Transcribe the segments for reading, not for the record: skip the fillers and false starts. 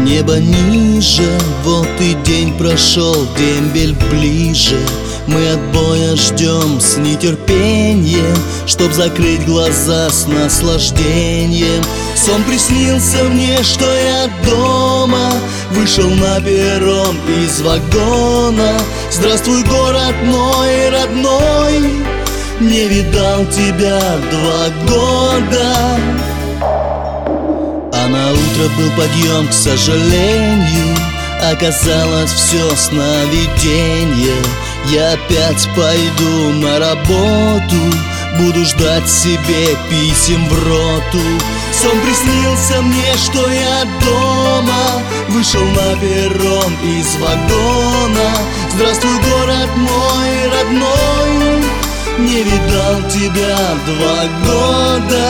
Небо ниже, вот и день прошел, дембель ближе. Мы отбоя ждем с нетерпением, чтоб закрыть глаза с наслаждением. Сон приснился мне, что я дома, вышел на перрон из вагона. Здравствуй, город мой родной, не видал тебя 2 года. А на утро был подъем, к сожалению, оказалось все сновиденье. Я опять пойду на работу, буду ждать себе писем в роту. Сон приснился мне, что я дома, вышел на перрон из вагона. Здравствуй, город мой родной, не видал тебя 2 года.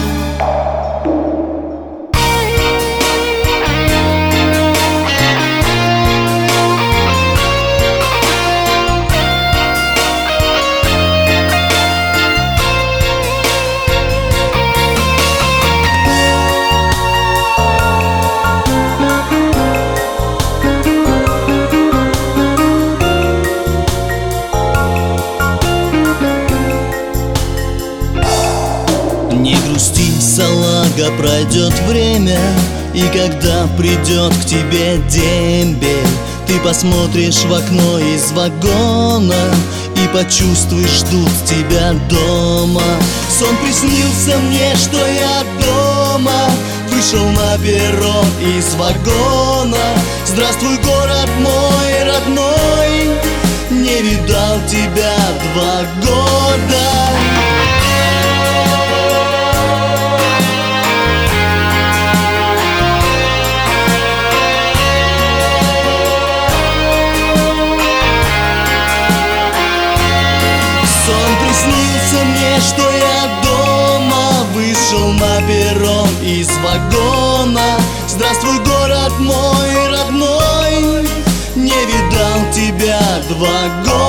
Не грусти, салага, пройдет время, и когда придет к тебе дембель, ты посмотришь в окно из вагона и почувствуешь, ждут тебя дома. Сон приснился мне, что я дома, вышел на перрон из вагона. Здравствуй, город мой родной, не видал тебя 2 года. Приснился мне, что я дома, вышел на перрон из вагона. Здравствуй, город мой родной, не видал тебя 2 года.